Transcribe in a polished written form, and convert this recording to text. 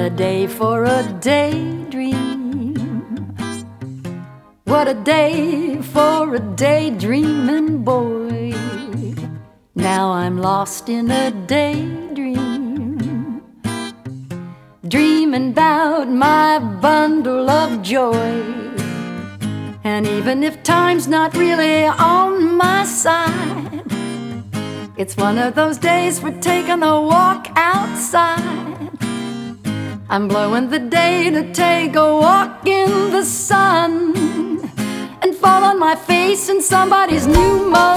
a day for a daydream. What a day for a daydreaming boy. Now I'm lost in a daydream, dreaming about my bundle of joy. And even if time's not really on my side, it's one of those days for taking a walk outside. I'm blowing the day to take a walk in the sun and fall on my face in somebody's new